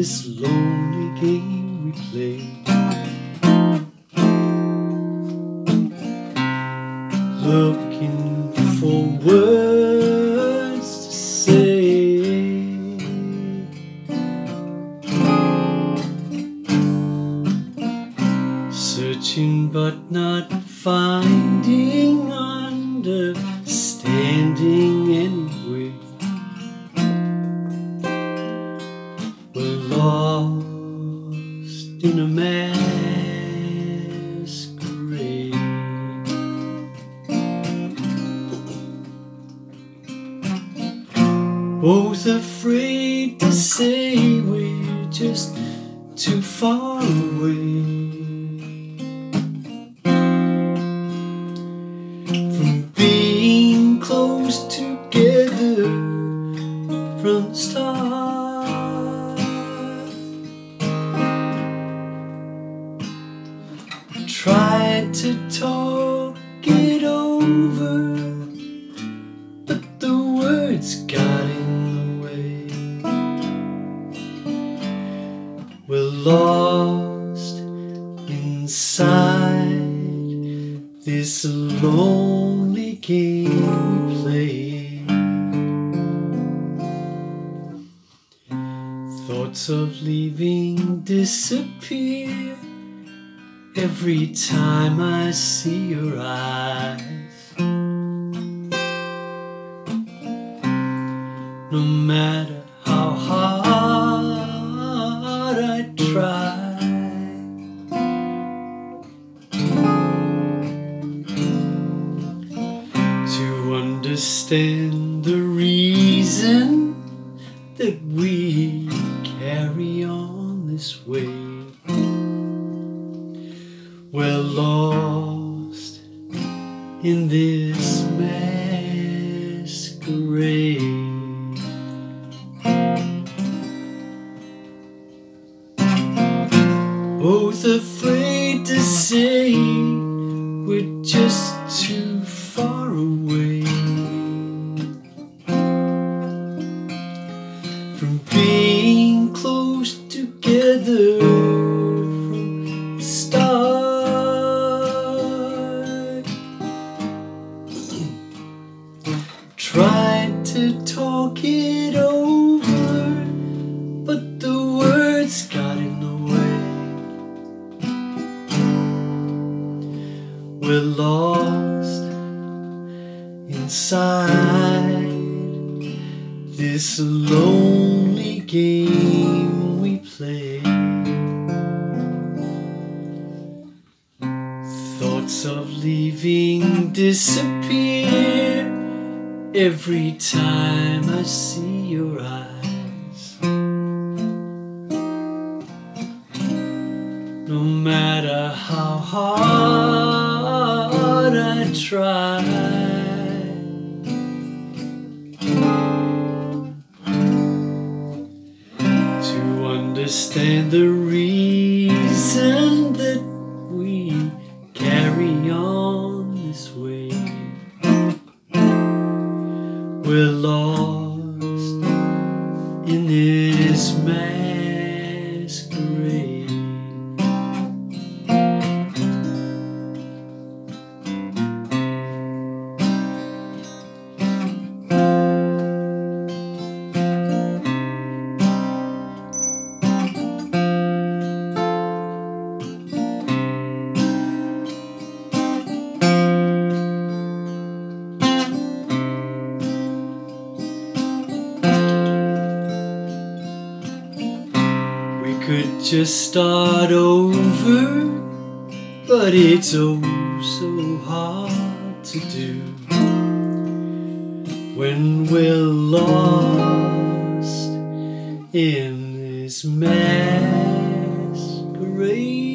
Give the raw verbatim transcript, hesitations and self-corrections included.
this lonely game we play. Looking for words to say, searching but not finding understanding anyway. We're lost in a masquerade. Both afraid to say we're just too far away from being close together from the start. I tried to talk it over, but the words got in the way. We're lost inside this lonely game we play. Thoughts of leaving disappear every time I see your eyes. No matter how hard I try, to understand the reason that we carry on this way. We're lost in this masquerade. Both afraid to say we're just too far away from being close together from the start. Tried to talk it over, but the words got in the way. We're lost inside this lonely game we play. Thoughts of leaving disappear every time I see your eyes. No matter how hard I try, to understand the reason that we carry on this way. We're lost in this masquerade. Could just start over, but it's oh so hard to do when we're lost in this masquerade.